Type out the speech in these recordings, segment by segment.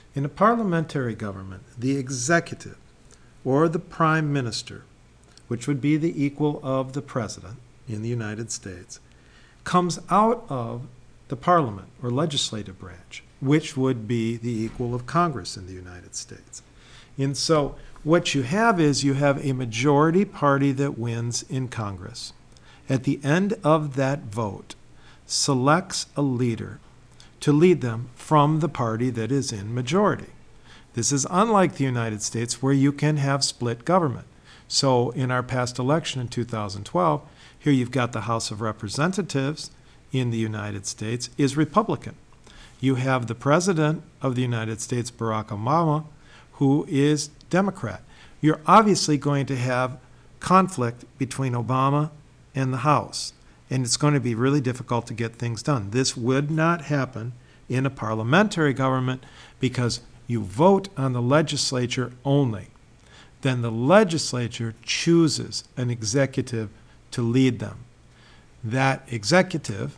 In a parliamentary government, the executive or the prime minister, which would be the equal of the president in the United States, comes out of the parliament or legislative branch, which would be the equal of Congress in the United States. And so what you have is you have a majority party that wins in Congress. At the end of that vote, selects a leader to lead them from the party that is in majority. This is unlike the United States, where you can have split government. So in our past election in 2012, here you've got the House of Representatives in the United States is Republican. You have the President of the United States, Barack Obama, who is Democrat. You're obviously going to have conflict between Obama and the House, and it's going to be really difficult to get things done. This would not happen in a parliamentary government because you vote on the legislature only. Then the legislature chooses an executive to lead them. That executive,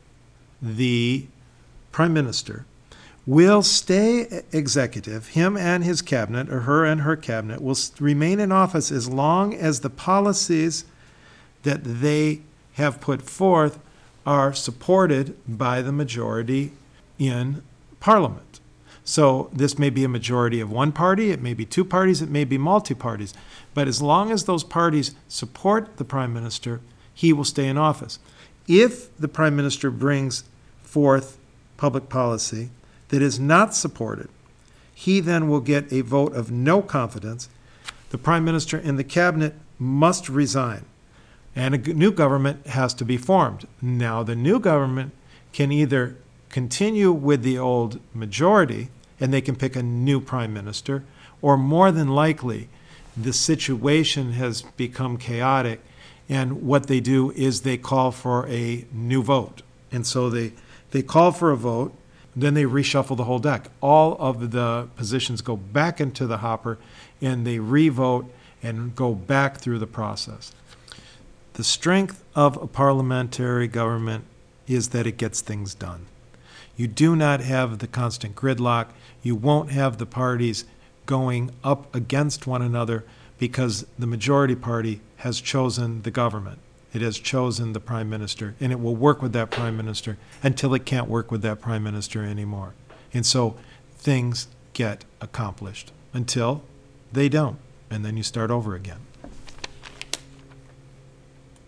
the prime minister, will stay executive. Him and his cabinet, or her and her cabinet, will remain in office as long as the policies that they have put forth are supported by the majority in Parliament. So this may be a majority of one party, it may be two parties, it may be multi-parties. But as long as those parties support the prime minister, he will stay in office. If the prime minister brings forth public policy that is not supported, he then will get a vote of no confidence. The prime minister and the cabinet must resign, and a new government has to be formed. Now, the new government can either continue with the old majority, and they can pick a new prime minister, or more than likely, the situation has become chaotic, and what they do is they call for a new vote. And so they call for a vote, then they reshuffle the whole deck. All of the positions go back into the hopper, and they re-vote and go back through the process. The strength of a parliamentary government is that it gets things done. You do not have the constant gridlock. You won't have the parties going up against one another because the majority party has chosen the government. It has chosen the prime minister, and it will work with that prime minister until it can't work with that prime minister anymore. And so things get accomplished until they don't, and then you start over again.